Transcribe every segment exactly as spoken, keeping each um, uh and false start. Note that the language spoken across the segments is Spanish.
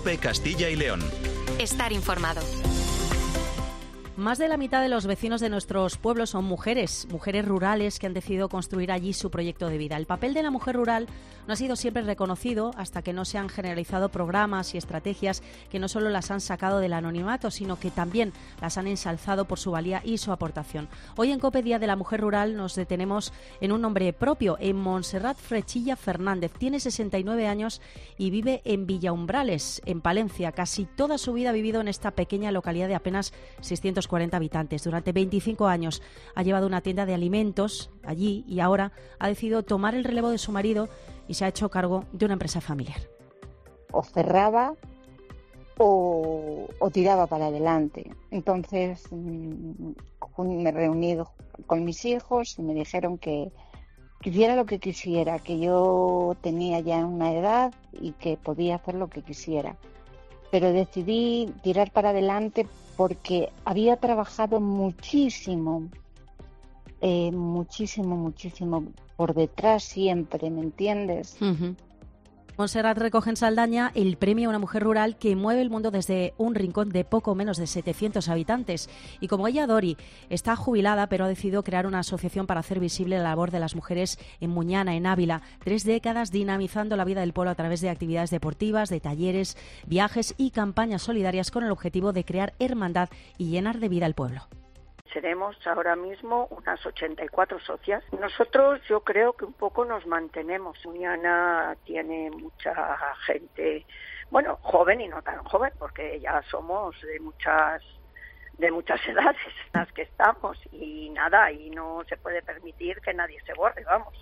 COPE Castilla y León. Estar informado. Más de la mitad de los vecinos de nuestros pueblos son mujeres, mujeres rurales que han decidido construir allí su proyecto de vida. El papel de la mujer rural no ha sido siempre reconocido hasta que no se han generalizado programas y estrategias que no solo las han sacado del anonimato, sino que también las han ensalzado por su valía y su aportación. Hoy en COPE, Día de la Mujer Rural, nos detenemos en un nombre propio, en Montserrat Frechilla Fernández. Tiene sesenta y nueve años y vive en Villaumbrales, en Palencia. Casi toda su vida ha vivido en esta pequeña localidad de apenas seiscientos cuarenta habitantes. Durante veinticinco años ha llevado una tienda de alimentos allí y ahora ha decidido tomar el relevo de su marido y se ha hecho cargo de una empresa familiar. O cerraba o, o tiraba para adelante. Entonces me reuní con mis hijos y me dijeron que quisiera lo que quisiera, que yo tenía ya una edad y que podía hacer lo que quisiera. Pero decidí tirar para adelante porque había trabajado muchísimo, eh, muchísimo, muchísimo por detrás siempre, ¿me entiendes? Uh-huh. Montserrat recoge en Saldaña el premio a una mujer rural que mueve el mundo desde un rincón de poco menos de setecientos habitantes. Y como ella, Dori, está jubilada, pero ha decidido crear una asociación para hacer visible la labor de las mujeres en Muñana, en Ávila. Tres décadas dinamizando la vida del pueblo a través de actividades deportivas, de talleres, viajes y campañas solidarias con el objetivo de crear hermandad y llenar de vida el pueblo. Seremos ahora mismo unas ochenta y cuatro socias. Nosotros yo creo que un poco nos mantenemos. Muñana tiene mucha gente, bueno, joven y no tan joven, porque ya somos de muchas de muchas edades en las que estamos y nada, y no se puede permitir que nadie se borre, vamos.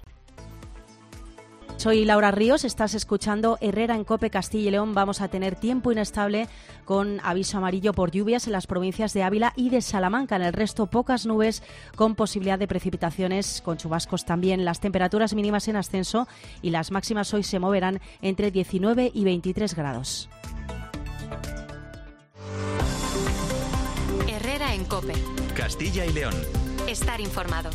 Soy Laura Ríos, estás escuchando Herrera en COPE Castilla y León. Vamos a tener tiempo inestable con aviso amarillo por lluvias en las provincias de Ávila y de Salamanca. En el resto, pocas nubes con posibilidad de precipitaciones, con chubascos también. Las temperaturas mínimas en ascenso y las máximas hoy se moverán entre diecinueve y veintitrés grados. Herrera en COPE Castilla y León. Estar informado.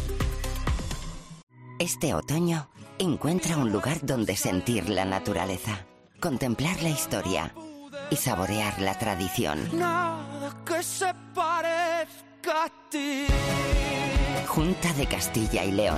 Este otoño encuentra un lugar donde sentir la naturaleza, contemplar la historia y saborear la tradición. Nada que se parezca a ti. Junta de Castilla y León.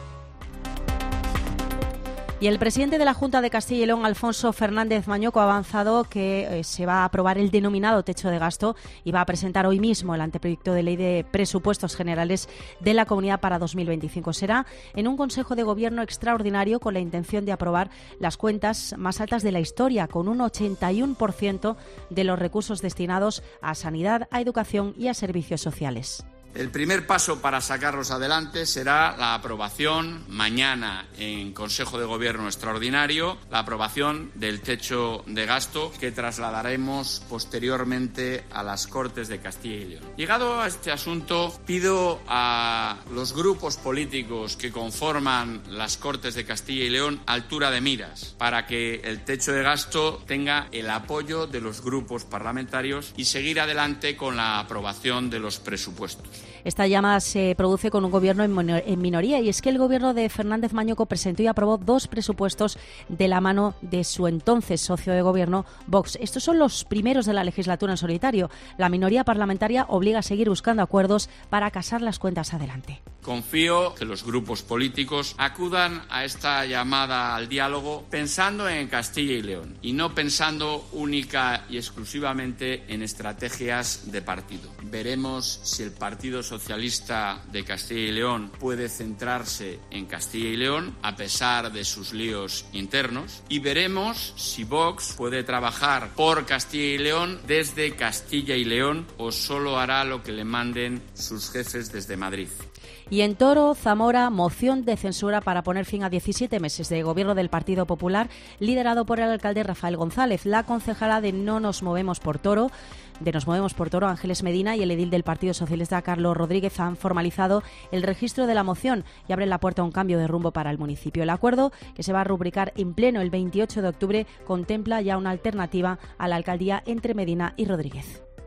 Y el presidente de la Junta de Castilla y León, Alfonso Fernández Mañoco, ha avanzado que eh, se va a aprobar el denominado techo de gasto y va a presentar hoy mismo el anteproyecto de ley de presupuestos generales de la comunidad para dos mil veinticinco. Será en un Consejo de Gobierno extraordinario con la intención de aprobar las cuentas más altas de la historia, con un ochenta y uno por ciento de los recursos destinados a sanidad, a educación y a servicios sociales. El primer paso para sacarlos adelante será la aprobación mañana en Consejo de Gobierno extraordinario, la aprobación del techo de gasto que trasladaremos posteriormente a las Cortes de Castilla y León. Llegado a este asunto, pido a los grupos políticos que conforman las Cortes de Castilla y León altura de miras para que el techo de gasto tenga el apoyo de los grupos parlamentarios y seguir adelante con la aprobación de los presupuestos. Esta llamada se produce con un gobierno en minoría y es que el gobierno de Fernández Mañoco presentó y aprobó dos presupuestos de la mano de su entonces socio de gobierno, Vox. Estos son los primeros de la legislatura en solitario. La minoría parlamentaria obliga a seguir buscando acuerdos para casar las cuentas adelante. Confío que los grupos políticos acudan a esta llamada al diálogo pensando en Castilla y León y no pensando única y exclusivamente en estrategias de partido. Veremos si el Partido Socialista de Castilla y León puede centrarse en Castilla y León a pesar de sus líos internos y veremos si Vox puede trabajar por Castilla y León desde Castilla y León o solo hará lo que le manden sus jefes desde Madrid. Y en Toro, Zamora, moción de censura para poner fin a diecisiete meses de gobierno del Partido Popular, liderado por el alcalde Rafael González. La concejala de No Nos Movemos por Toro, de Nos Movemos por Toro, Ángeles Medina, y el edil del Partido Socialista, Carlos Rodríguez, han formalizado el registro de la moción y abren la puerta a un cambio de rumbo para el municipio. El acuerdo, que se va a rubricar en pleno el veintiocho de octubre, contempla ya una alternativa a la alcaldía entre Medina y Rodríguez.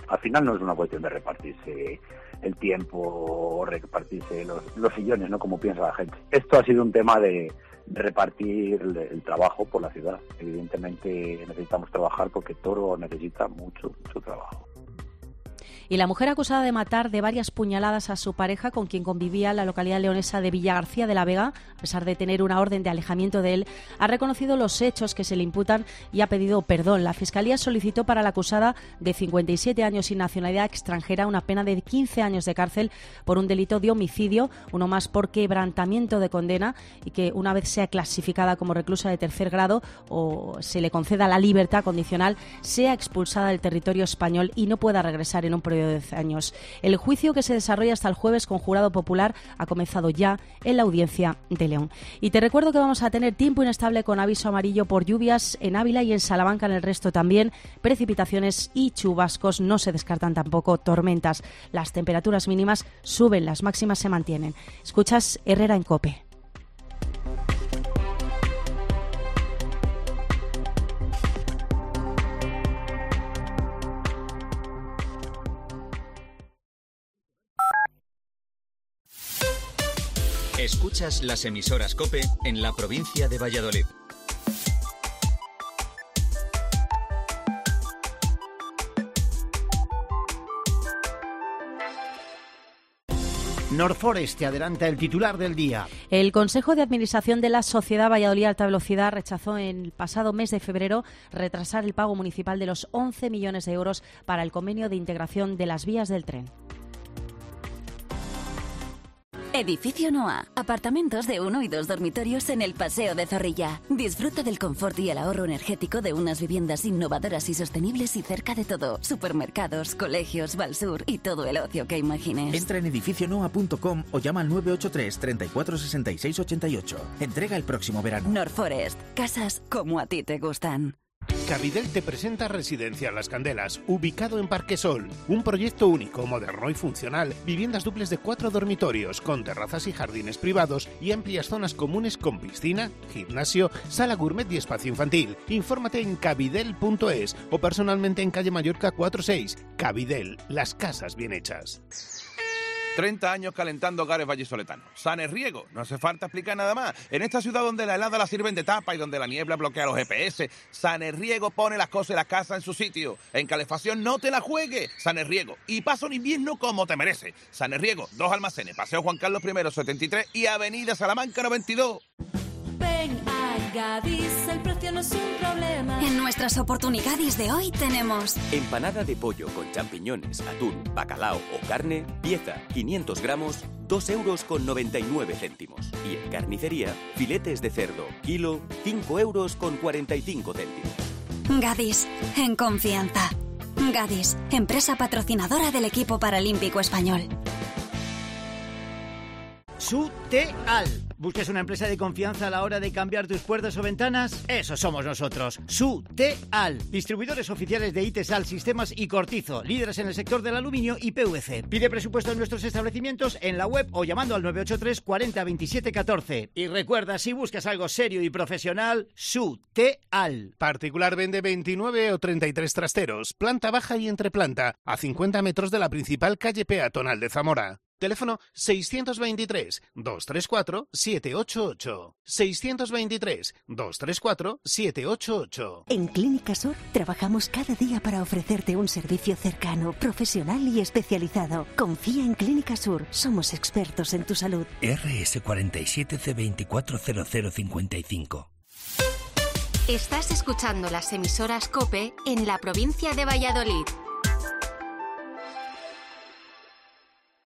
Al final no es una cuestión de repartirse el tiempo o repartirse los, los sillones, ¿no? Como piensa la gente. Esto ha sido un tema de, de repartir el, el trabajo por la ciudad. Evidentemente necesitamos trabajar porque Toro necesita mucho, mucho trabajo. Y la mujer acusada de matar de varias puñaladas a su pareja, con quien convivía en la localidad leonesa de Villagarcía de la Vega, a pesar de tener una orden de alejamiento de él, ha reconocido los hechos que se le imputan y ha pedido perdón. La Fiscalía solicitó para la acusada, de cincuenta y siete años y nacionalidad extranjera, una pena de quince años de cárcel por un delito de homicidio, uno más por quebrantamiento de condena, y que una vez sea clasificada como reclusa de tercer grado o se le conceda la libertad condicional, sea expulsada del territorio español y no pueda regresar en un periodo de diez años. El juicio, que se desarrolla hasta el jueves con jurado popular, ha comenzado ya en la Audiencia de León. Y te recuerdo que vamos a tener tiempo inestable con aviso amarillo por lluvias en Ávila y en Salamanca. En el resto también precipitaciones y chubascos. No se descartan tampoco tormentas. Las temperaturas mínimas suben, las máximas se mantienen. Escuchas Herrera en COPE. Escuchas las emisoras COPE en la provincia de Valladolid. Norforest te adelanta el titular del día. El Consejo de Administración de la Sociedad Valladolid Alta Velocidad rechazó en el pasado mes de febrero retrasar el pago municipal de los once millones de euros para el convenio de integración de las vías del tren. Edificio Noa. Apartamentos de uno y dos dormitorios en el Paseo de Zorrilla. Disfruta del confort y el ahorro energético de unas viviendas innovadoras y sostenibles y cerca de todo. Supermercados, colegios, Valsur y todo el ocio que imagines. Entra en edificio noa punto com o llama al nueve ocho tres, treinta y cuatro, sesenta y seis, ochenta y ocho. Entrega el próximo verano. Norforest. Casas como a ti te gustan. Cavidel te presenta Residencia Las Candelas, ubicado en Parque Sol. Un proyecto único, moderno y funcional. Viviendas duples de cuatro dormitorios, con terrazas y jardines privados y amplias zonas comunes con piscina, gimnasio, sala gourmet y espacio infantil. Infórmate en cavidel punto es o personalmente en calle Mallorca cuatro seis. Cavidel, las casas bien hechas. treinta años calentando hogares vallisoletanos. Sanerriego, no hace falta explicar nada más. En esta ciudad donde la helada la sirven de tapa y donde la niebla bloquea los G P S, Sanerriego pone las cosas y las casas en su sitio. En calefacción no te la juegues. Sanerriego. Y pasa un invierno como te merece. Sanerriego, dos almacenes, Paseo Juan Carlos I, setenta y tres y Avenida Salamanca noventa y dos. Ven a Gadis, el precio no es un problema. En nuestras oportunidades de hoy tenemos empanada de pollo con champiñones, atún, bacalao o carne, pieza quinientos gramos, dos euros con noventa y nueve céntimos. Y en carnicería, filetes de cerdo, kilo, cinco euros con cuarenta y cinco céntimos. Gadis, en confianza. Gadis, empresa patrocinadora del equipo paralímpico español. Suteal. ¿Buscas una empresa de confianza a la hora de cambiar tus puertas o ventanas? Eso somos nosotros, Suteal. Distribuidores oficiales de Itesal, Sistemas y Cortizo, líderes en el sector del aluminio y P V C. Pide presupuesto en nuestros establecimientos en la web o llamando al nueve ocho tres, cuarenta, veintisiete, catorce. Y recuerda, si buscas algo serio y profesional, Suteal. Particular vende veintinueve o treinta y tres trasteros, planta baja y entreplanta, a cincuenta metros de la principal calle peatonal de Zamora. Teléfono seiscientos veintitrés, doscientos treinta y cuatro, setecientos ochenta y ocho. seiscientos veintitrés, doscientos treinta y cuatro, setecientos ochenta y ocho. En Clínica Sur trabajamos cada día para ofrecerte un servicio cercano, profesional y especializado. Confía en Clínica Sur. Somos expertos en tu salud. R S cuarenta y siete C veinticuatro cero cero cincuenta y cinco. Estás escuchando las emisoras COPE en la provincia de Valladolid.